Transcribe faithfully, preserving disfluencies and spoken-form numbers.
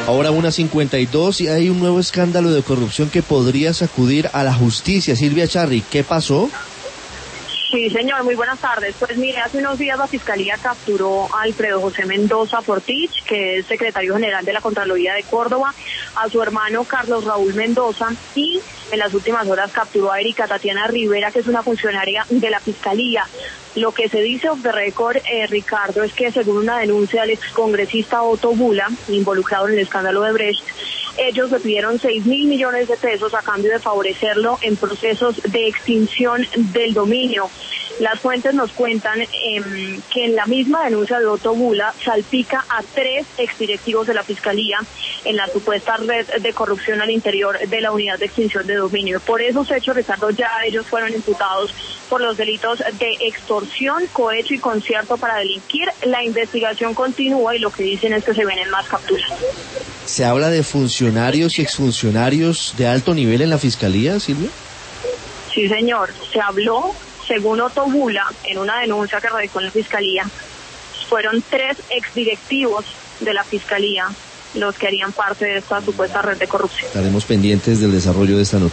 Ahora una cincuenta y dos y hay un nuevo escándalo de corrupción que podría sacudir a la justicia. Silvia Charri, ¿qué pasó? Sí, señor, muy buenas tardes. Pues mire, hace unos días la Fiscalía capturó a Alfredo José Mendoza Portich, que es secretario general de la Contraloría de Córdoba, a su hermano Carlos Raúl Mendoza, y en las últimas horas capturó a Erika Tatiana Rivera, que es una funcionaria de la Fiscalía. Lo que se dice off the record, eh, Ricardo, es que según una denuncia del excongresista Otto Bula, involucrado en el escándalo de Brecht, ellos le pidieron seis mil millones de pesos a cambio de favorecerlo en procesos de extinción del dominio. Las fuentes nos cuentan eh, que en la misma denuncia de Otto Bula salpica a tres exdirectivos de la Fiscalía en la supuesta red de corrupción al interior de la unidad de extinción de dominio. Por esos hechos, Ricardo, ya ellos fueron imputados por los delitos de extorsión, cohecho y concierto para delinquir. La investigación continúa y lo que dicen es que se vienen más capturas. ¿Se habla de funcionarios y exfuncionarios de alto nivel en la Fiscalía, Silvia? Sí, señor. Se habló, según Otto Bula, en una denuncia que radicó en la Fiscalía, fueron tres exdirectivos de la Fiscalía los que harían parte de esta supuesta red de corrupción. Estaremos pendientes del desarrollo de esta noticia.